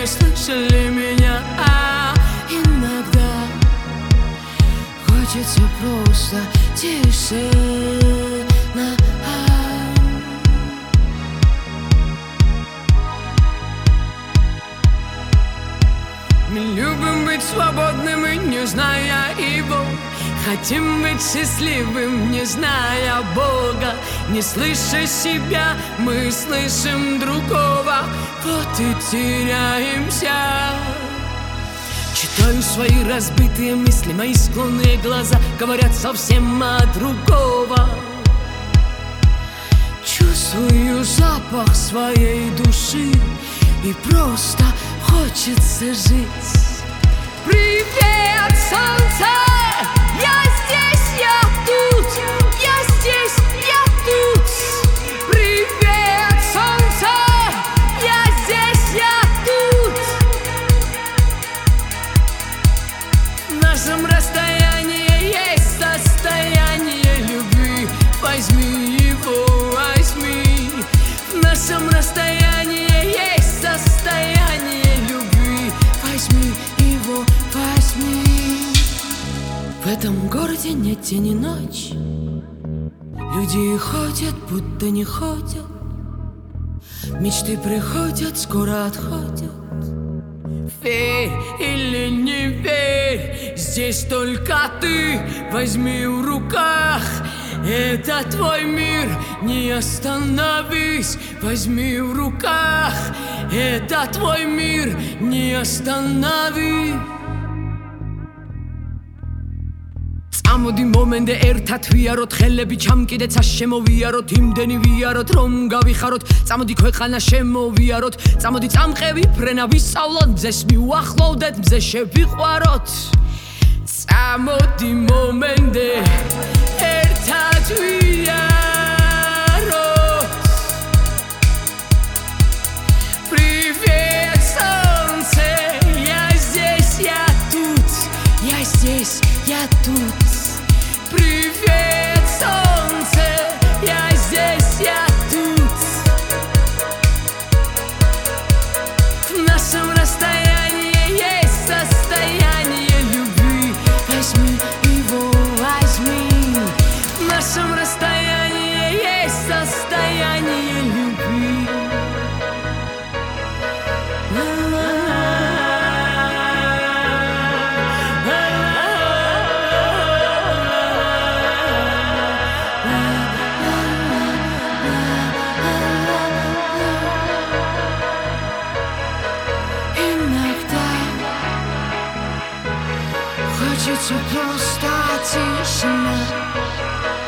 не слышали меня. Иногда хочется просто тишина. Мы любим быть свободными, не зная его. Хотим быть счастливым, не зная Бога. Не слыша себя, мы слышим другого. Вот и теряемся. Читаю свои разбитые мысли, мои склонные глаза говорят совсем о другого. Чувствую запах своей души, и просто хочется жить. Привет, солнце! Я здесь, я тут! Я здесь, я тут! Привет, солнце! Я здесь, я тут! В нашем расстоянии есть состояние любви. Возьми его, возьми. В нашем расстоянии есть состояние любви. Возьми его, возьми. В этом городе нет тени ночи. Люди ходят, будто не ходят. Мечты приходят, скоро отходят. Верь или не верь, здесь только ты. Возьми в руках, это твой мир. Не остановись, возьми в руках, это твой мир. Не остановись. Წამოდი მომენდე ერთად ვიაროთ, ხელები ჩამკიდეთ შემოვიაროთ, იმდენი ვიაროთ რომ გავიხაროთ. წამოდი ქვეყანა შემოვიაროთ, წამოდი წამყევი ფრენა ვისწავლოთ, მზეს მივახლოვდეთ, მზე შევიყვაროთ. წამოდი მომენდე ერთად ვიაროთ. Привет, солнце, я здесь, я тут, я здесь, я тут. Привет, солнце, я здесь, я тут. В нашем расстоянии есть состояние любви. Возьми его, возьми. В нашем расстоянии есть состояние любви. Хочется просто тишина.